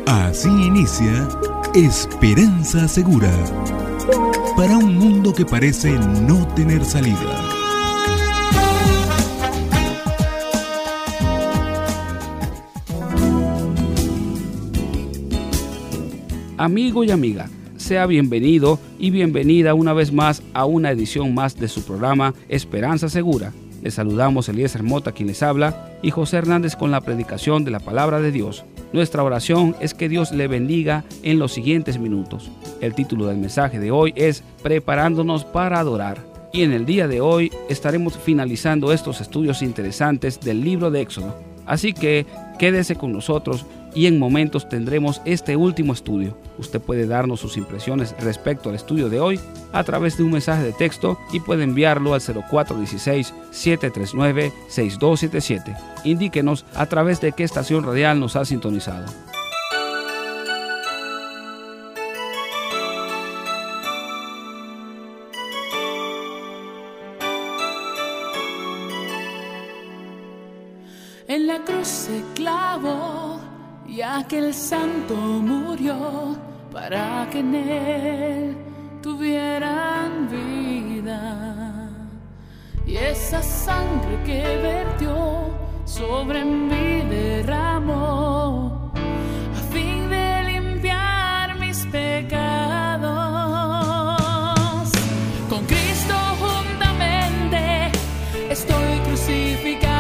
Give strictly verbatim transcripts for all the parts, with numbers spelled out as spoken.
Así inicia Esperanza Segura, para un mundo que parece no tener salida. Amigo y amiga, sea bienvenido y bienvenida una vez más a una edición más de su programa Esperanza Segura. Les saludamos Eliezer Mota, quien les habla, y José Hernández con la predicación de la Palabra de Dios. Nuestra oración es que Dios le bendiga en los siguientes minutos. El título del mensaje de hoy es Preparándonos para adorar. Y en el día de hoy estaremos finalizando estos estudios interesantes del libro de Éxodo. Así que quédese con nosotros y en momentos tendremos este último estudio. Usted puede darnos sus impresiones respecto al estudio de hoy a través de un mensaje de texto y puede enviarlo al cero cuatro uno seis, siete tres nueve, seis dos siete siete. Indíquenos a través de qué estación radial nos ha sintonizado. En la cruz se clavó y aquel santo murió para que en él tuvieran vida. Y esa sangre que vertió sobre mí derramó a fin de limpiar mis pecados. Con Cristo juntamente estoy crucificada.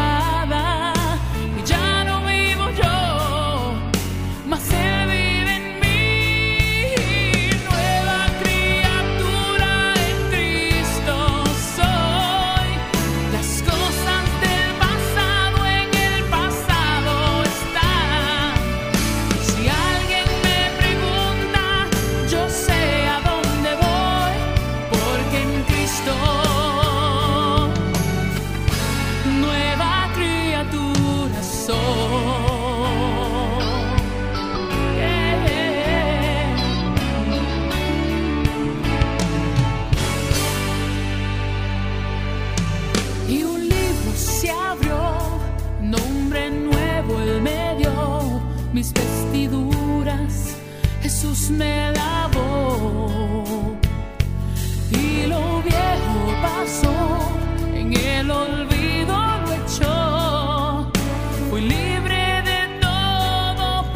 Mis vestiduras Jesús me lavó y lo viejo pasó, en el olvido lo echó. Fui libre de todo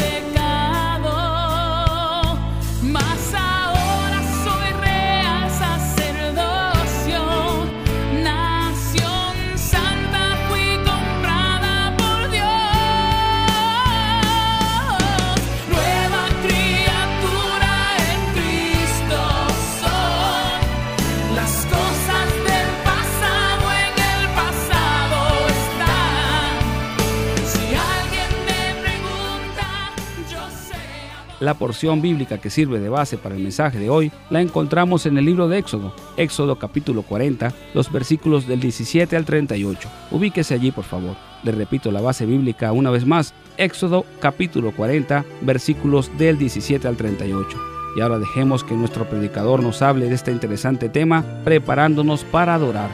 pecado, mas ahora soy real sacerdocio, nación santa, fui comprada por Dios. La porción bíblica que sirve de base para el mensaje de hoy la encontramos en el libro de Éxodo, Éxodo capítulo cuarenta, los versículos del diecisiete al treinta y ocho. Ubíquese allí, por favor. Le repito la base bíblica una vez más, Éxodo capítulo cuarenta, versículos del diecisiete al treinta y ocho. Y ahora dejemos que nuestro predicador nos hable de este interesante tema, preparándonos para adorar.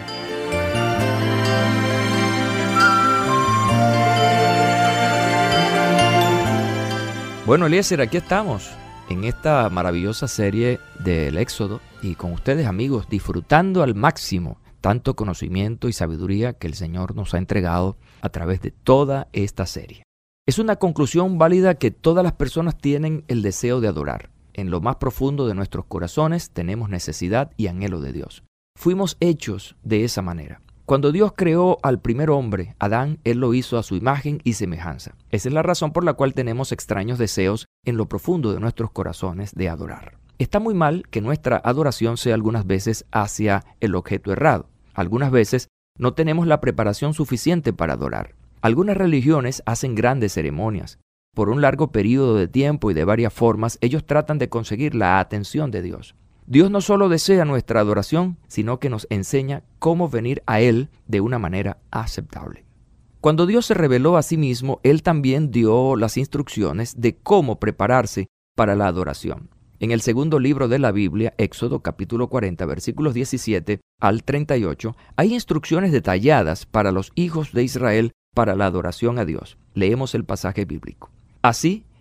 Bueno, Eliezer, aquí estamos en esta maravillosa serie del Éxodo y con ustedes, amigos, disfrutando al máximo tanto conocimiento y sabiduría que el Señor nos ha entregado a través de toda esta serie. Es una conclusión válida que todas las personas tienen el deseo de adorar. En lo más profundo de nuestros corazones tenemos necesidad y anhelo de Dios. Fuimos hechos de esa manera. Cuando Dios creó al primer hombre, Adán, Él lo hizo a su imagen y semejanza. Esa es la razón por la cual tenemos extraños deseos en lo profundo de nuestros corazones de adorar. Está muy mal que nuestra adoración sea algunas veces hacia el objeto errado. Algunas veces no tenemos la preparación suficiente para adorar. Algunas religiones hacen grandes ceremonias. Por un largo periodo de tiempo y de varias formas, ellos tratan de conseguir la atención de Dios. Dios no solo desea nuestra adoración, sino que nos enseña cómo venir a Él de una manera aceptable. Cuando Dios se reveló a sí mismo, Él también dio las instrucciones de cómo prepararse para la adoración. En el segundo libro de la Biblia, Éxodo capítulo cuarenta, versículos diecisiete al treinta y ocho, hay instrucciones detalladas para los hijos de Israel para la adoración a Dios. Leemos el pasaje bíblico. Así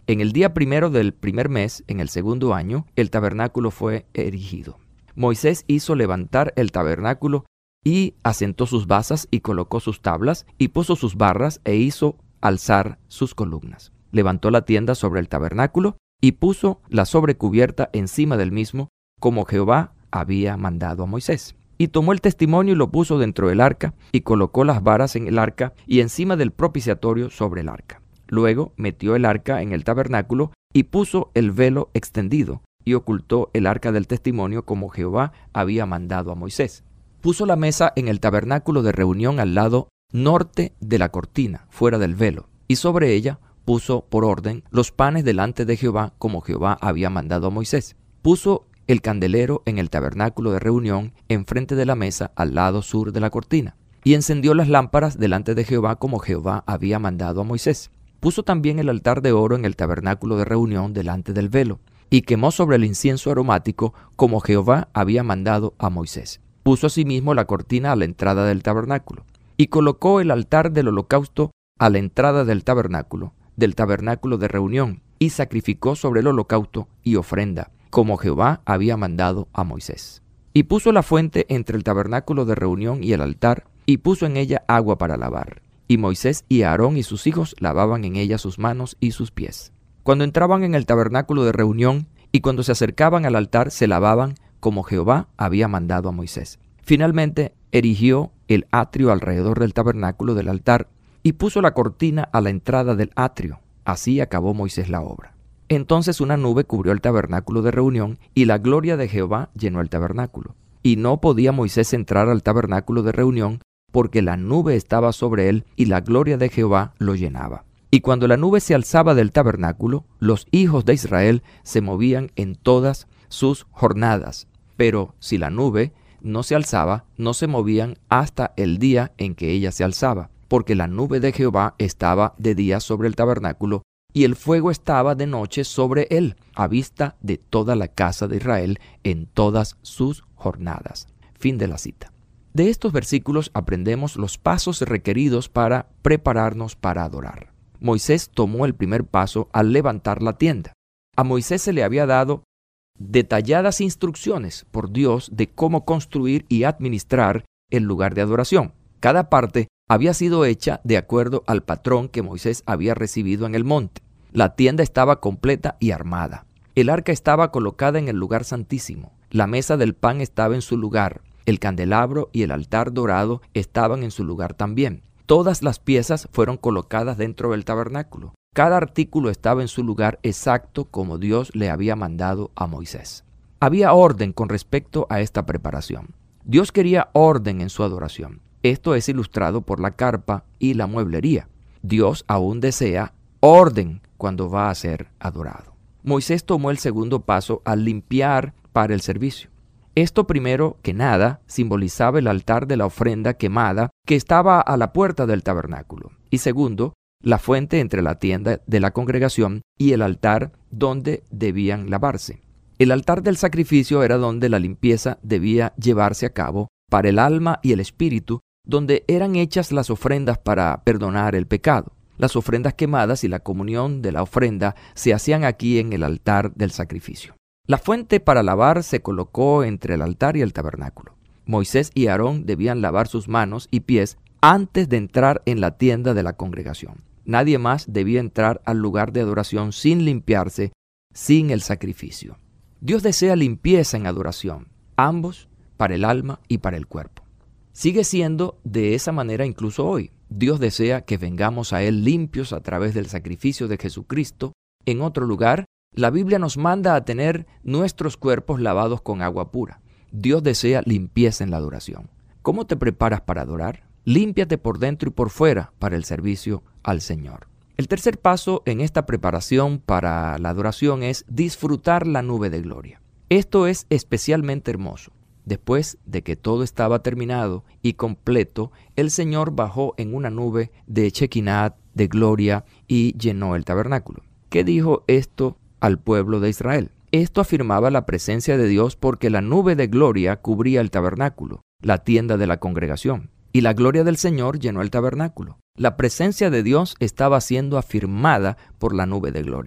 En el día primero del primer mes, en el segundo año, el tabernáculo fue erigido. Moisés hizo levantar el tabernáculo y asentó sus basas y colocó sus tablas y puso sus barras e hizo alzar sus columnas. Levantó la tienda sobre el tabernáculo y puso la sobrecubierta encima del mismo, como Jehová había mandado a Moisés. Y tomó el testimonio y lo puso dentro del arca y colocó las varas en el arca y encima del propiciatorio sobre el arca. Luego metió el arca en el tabernáculo y puso el velo extendido y ocultó el arca del testimonio como Jehová había mandado a Moisés. Puso la mesa en el tabernáculo de reunión al lado norte de la cortina, fuera del velo, y sobre ella puso por orden los panes delante de Jehová como Jehová había mandado a Moisés. Puso el candelero en el tabernáculo de reunión enfrente de la mesa al lado sur de la cortina, y encendió las lámparas delante de Jehová como Jehová había mandado a Moisés. Puso también el altar de oro en el tabernáculo de reunión delante del velo, y quemó sobre el incienso aromático como Jehová había mandado a Moisés. Puso asimismo la cortina a la entrada del tabernáculo, y colocó el altar del holocausto a la entrada del tabernáculo, del tabernáculo de reunión, y sacrificó sobre el holocausto y ofrenda, como Jehová había mandado a Moisés. Y puso la fuente entre el tabernáculo de reunión y el altar, y puso en ella agua para lavar. Y Moisés y Aarón y sus hijos lavaban en ella sus manos y sus pies. Cuando entraban en el tabernáculo de reunión y cuando se acercaban al altar, se lavaban como Jehová había mandado a Moisés. Finalmente erigió el atrio alrededor del tabernáculo del altar y puso la cortina a la entrada del atrio. Así acabó Moisés la obra. Entonces una nube cubrió el tabernáculo de reunión y la gloria de Jehová llenó el tabernáculo. Y no podía Moisés entrar al tabernáculo de reunión porque la nube estaba sobre él y la gloria de Jehová lo llenaba. Y cuando la nube se alzaba del tabernáculo, los hijos de Israel se movían en todas sus jornadas. Pero si la nube no se alzaba, no se movían hasta el día en que ella se alzaba, porque la nube de Jehová estaba de día sobre el tabernáculo, y el fuego estaba de noche sobre él, a vista de toda la casa de Israel en todas sus jornadas. Fin de la cita. De estos versículos aprendemos los pasos requeridos para prepararnos para adorar. Moisés tomó el primer paso al levantar la tienda. A Moisés se le había dado detalladas instrucciones por Dios de cómo construir y administrar el lugar de adoración. Cada parte había sido hecha de acuerdo al patrón que Moisés había recibido en el monte. La tienda estaba completa y armada. El arca estaba colocada en el lugar santísimo. La mesa del pan estaba en su lugar. El candelabro y el altar dorado estaban en su lugar también. Todas las piezas fueron colocadas dentro del tabernáculo. Cada artículo estaba en su lugar exacto como Dios le había mandado a Moisés. Había orden con respecto a esta preparación. Dios quería orden en su adoración. Esto es ilustrado por la carpa y la mueblería. Dios aún desea orden cuando va a ser adorado. Moisés tomó el segundo paso al limpiar para el servicio. Esto primero que nada simbolizaba el altar de la ofrenda quemada que estaba a la puerta del tabernáculo. Y segundo, la fuente entre la tienda de la congregación y el altar donde debían lavarse. El altar del sacrificio era donde la limpieza debía llevarse a cabo para el alma y el espíritu, donde eran hechas las ofrendas para perdonar el pecado. Las ofrendas quemadas y la comunión de la ofrenda se hacían aquí en el altar del sacrificio. La fuente para lavar se colocó entre el altar y el tabernáculo. Moisés y Aarón debían lavar sus manos y pies antes de entrar en la tienda de la congregación. Nadie más debía entrar al lugar de adoración sin limpiarse, sin el sacrificio. Dios desea limpieza en adoración, ambos para el alma y para el cuerpo. Sigue siendo de esa manera incluso hoy. Dios desea que vengamos a Él limpios a través del sacrificio de Jesucristo. En otro lugar, la Biblia nos manda a tener nuestros cuerpos lavados con agua pura. Dios desea limpieza en la adoración. ¿Cómo te preparas para adorar? Límpiate por dentro y por fuera para el servicio al Señor. El tercer paso en esta preparación para la adoración es disfrutar la nube de gloria. Esto es especialmente hermoso. Después de que todo estaba terminado y completo, el Señor bajó en una nube de Shekinah, de gloria, y llenó el tabernáculo. ¿Qué dijo esto al pueblo de Israel? Esto afirmaba la presencia de Dios porque la nube de gloria cubría el tabernáculo, la tienda de la congregación, y la gloria del Señor llenó el tabernáculo. La presencia de Dios estaba siendo afirmada por la nube de gloria.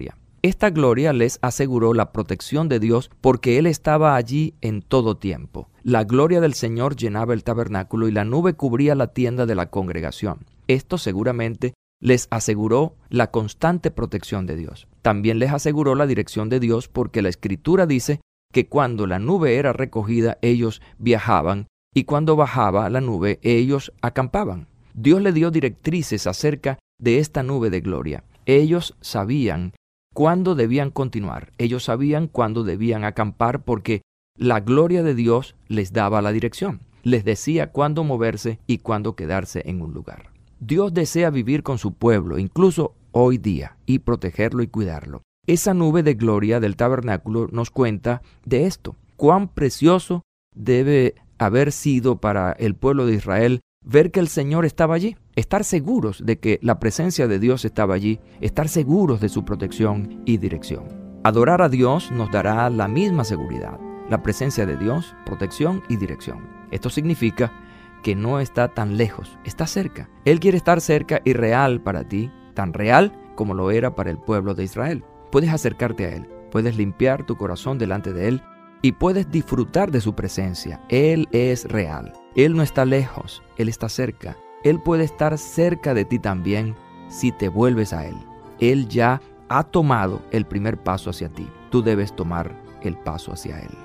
Esta gloria les aseguró la protección de Dios porque Él estaba allí en todo tiempo. La gloria del Señor llenaba el tabernáculo y la nube cubría la tienda de la congregación. Esto seguramente les aseguró la constante protección de Dios. También les aseguró la dirección de Dios porque la Escritura dice que cuando la nube era recogida, ellos viajaban y cuando bajaba la nube, ellos acampaban. Dios le dio directrices acerca de esta nube de gloria. Ellos sabían cuándo debían continuar. Ellos sabían cuándo debían acampar porque la gloria de Dios les daba la dirección. Les decía cuándo moverse y cuándo quedarse en un lugar. Dios desea vivir con su pueblo, incluso hoy día, y protegerlo y cuidarlo. Esa nube de gloria del tabernáculo nos cuenta de esto. Cuán precioso debe haber sido para el pueblo de Israel ver que el Señor estaba allí, estar seguros de que la presencia de Dios estaba allí, estar seguros de su protección y dirección. Adorar a Dios nos dará la misma seguridad, la presencia de Dios, protección y dirección. Esto significa que no está tan lejos, está cerca. Él quiere estar cerca y real para ti, tan real como lo era para el pueblo de Israel. Puedes acercarte a Él, puedes limpiar tu corazón delante de Él y puedes disfrutar de su presencia. Él es real. Él no está lejos, Él está cerca. Él puede estar cerca de ti también si te vuelves a Él. Él ya ha tomado el primer paso hacia ti. Tú debes tomar el paso hacia Él.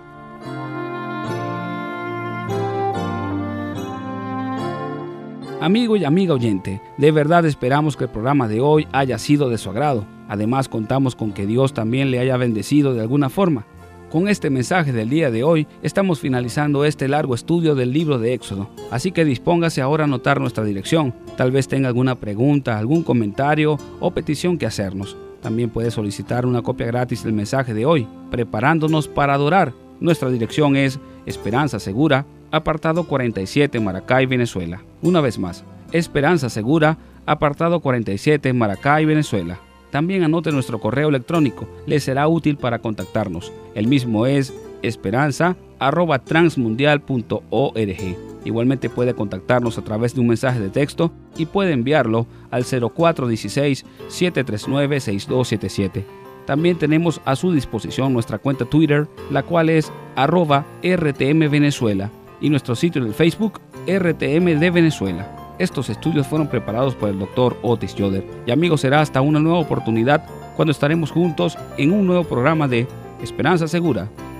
Amigo y amiga oyente, de verdad esperamos que el programa de hoy haya sido de su agrado. Además, contamos con que Dios también le haya bendecido de alguna forma. Con este mensaje del día de hoy, estamos finalizando este largo estudio del libro de Éxodo. Así que dispóngase ahora a anotar nuestra dirección. Tal vez tenga alguna pregunta, algún comentario o petición que hacernos. También puede solicitar una copia gratis del mensaje de hoy, Preparándonos para Adorar. Nuestra dirección es Esperanza Segura, apartado cuarenta y siete, Maracay, Venezuela. Una vez más, Esperanza Segura, apartado cuarenta y siete, Maracay, Venezuela. También anote nuestro correo electrónico, le será útil para contactarnos. El mismo es esperanza arroba transmundial punto org. Igualmente puede contactarnos a través de un mensaje de texto y puede enviarlo al cero cuatro uno seis, siete tres nueve, seis dos siete siete. También tenemos a su disposición nuestra cuenta Twitter, la cual es arroba R T M Venezuela, y nuestro sitio de Facebook, R T M de Venezuela. Estos estudios fueron preparados por el doctor Otis Yoder. Y amigos, será hasta una nueva oportunidad cuando estaremos juntos en un nuevo programa de Esperanza Segura.